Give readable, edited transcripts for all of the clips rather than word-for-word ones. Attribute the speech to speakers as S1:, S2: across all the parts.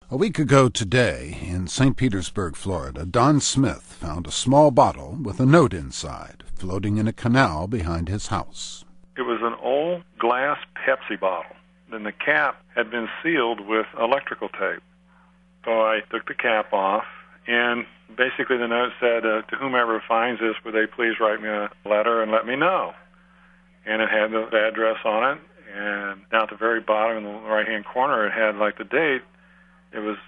S1: A week ago today, in St. Petersburg, Florida, Don Smith found a small bottle with a note inside, floating in a canal behind his house.
S2: It was an old glass Pepsi bottle. Then the cap had been sealed with electrical tape. So I took the cap off, and basically the note said, to whomever finds this, would they please write me a letter and let me know? And it had the address on it, and down at the very bottom in the right-hand corner, it had like the date. It was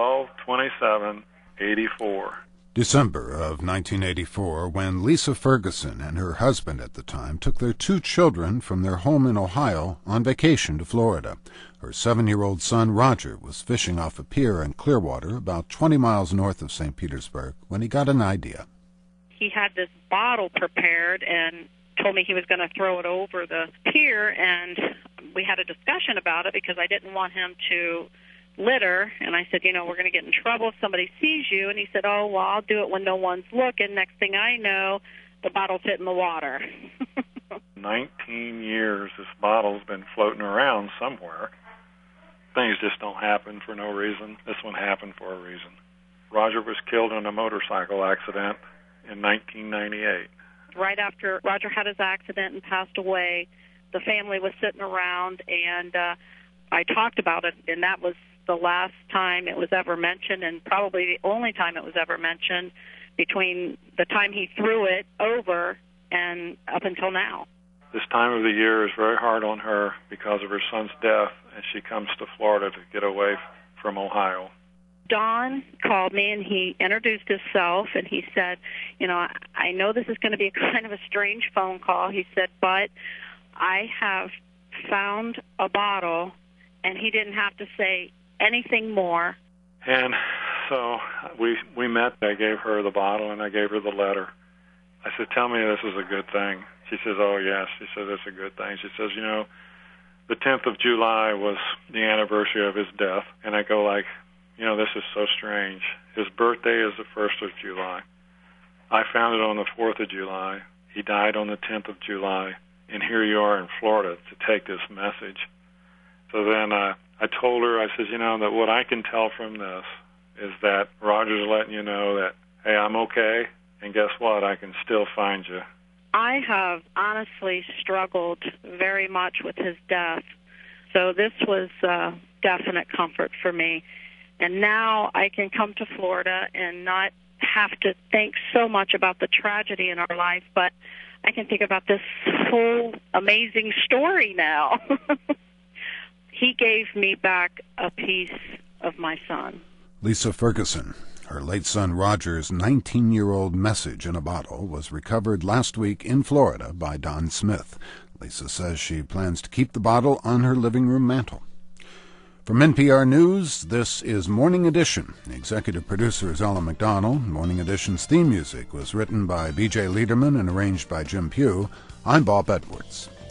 S2: 12/27/84.
S1: December of 1984, when Lisa Ferguson and her husband at the time took their 2 children from their home in Ohio on vacation to Florida. Her 7-year-old son, Roger, was fishing off a pier in Clearwater, about 20 miles north of St. Petersburg, when he got an idea.
S3: He had this bottle prepared and told me he was going to throw it over the pier, and we had a discussion about it because I didn't want him to litter, and I said, we're going to get in trouble if somebody sees you, and he said, well, I'll do it when no one's looking. Next thing I know, the bottle's hitting the water.
S2: 19 years this bottle's been floating around somewhere. Things just don't happen for no reason. This one happened for a reason. Roger was killed in a motorcycle accident in 1998.
S3: Right after Roger had his accident and passed away, the family was sitting around, and I talked about it, and that was the last time it was ever mentioned, and probably the only time it was ever mentioned between the time he threw it over and up until now.
S2: This time of the year is very hard on her because of her son's death, and she comes to Florida to get away from Ohio.
S3: Don called me, and he introduced himself, and he said, I know this is going to be kind of a strange phone call. He said, but I have found a bottle, and he didn't have to say anything more.
S2: And so we met. I gave her the bottle, and I gave her the letter. I said, tell me this is a good thing. She says, oh, yes. She says, it's a good thing. She says, the 10th of July was the anniversary of his death. And I go like, this is so strange. His birthday is the 1st of July. I found it on the 4th of July. He died on the 10th of July. And here you are in Florida to take this message. So then I told her, I said, that what I can tell from this is that Roger's letting you know that, hey, I'm okay, and guess what? I can still find you.
S3: I have honestly struggled very much with his death, so this was definite comfort for me. And now I can come to Florida and not have to think so much about the tragedy in our life, but I can think about this whole amazing story now. He gave me back a piece of my son.
S1: Lisa Ferguson. Her late son Roger's 19-year-old message in a bottle was recovered last week in Florida by Don Smith. Lisa says she plans to keep the bottle on her living room mantel. From NPR News, this is Morning Edition. The executive producer is Ellen McDonald. Morning Edition's theme music was written by B.J. Liederman and arranged by Jim Pugh. I'm Bob Edwards.